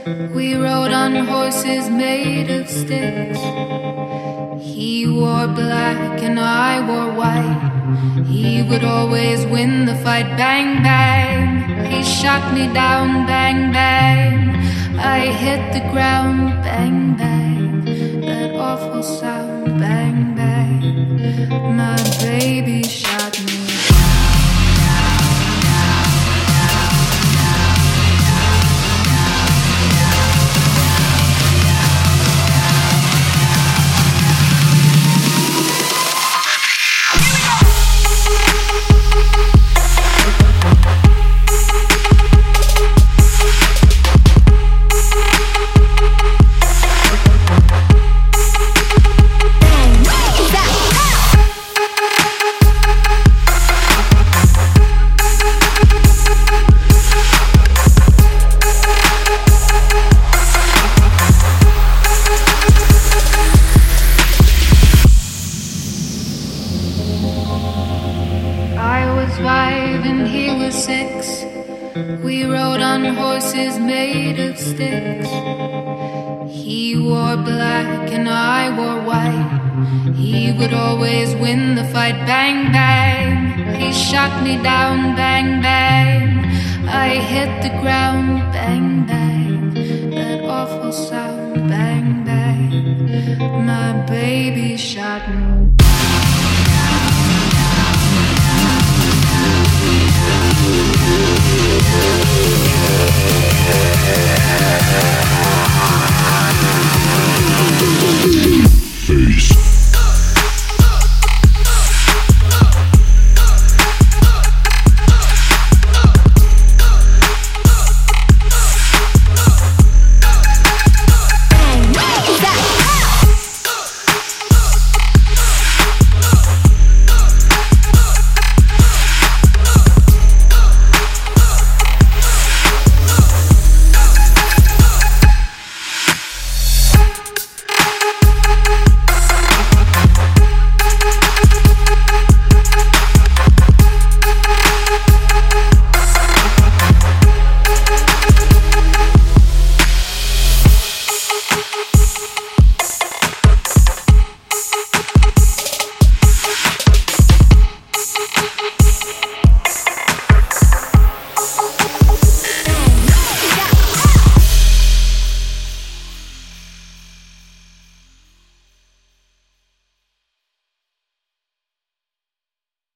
We rode on horses made of sticks. He wore black and I wore white. He would always win the fight. Bang, bang. He shot me down. Bang, bang. I hit the ground. Bang, bang. That awful sound. Bang, bang. My baby shot me. We rode on horses made of sticks. He wore black and I wore white. He would always win the fight. Bang, bang. He shot me down. Bang, bang. I hit the ground. Bang, bang. That awful sound. Bang, bang. My baby shot me.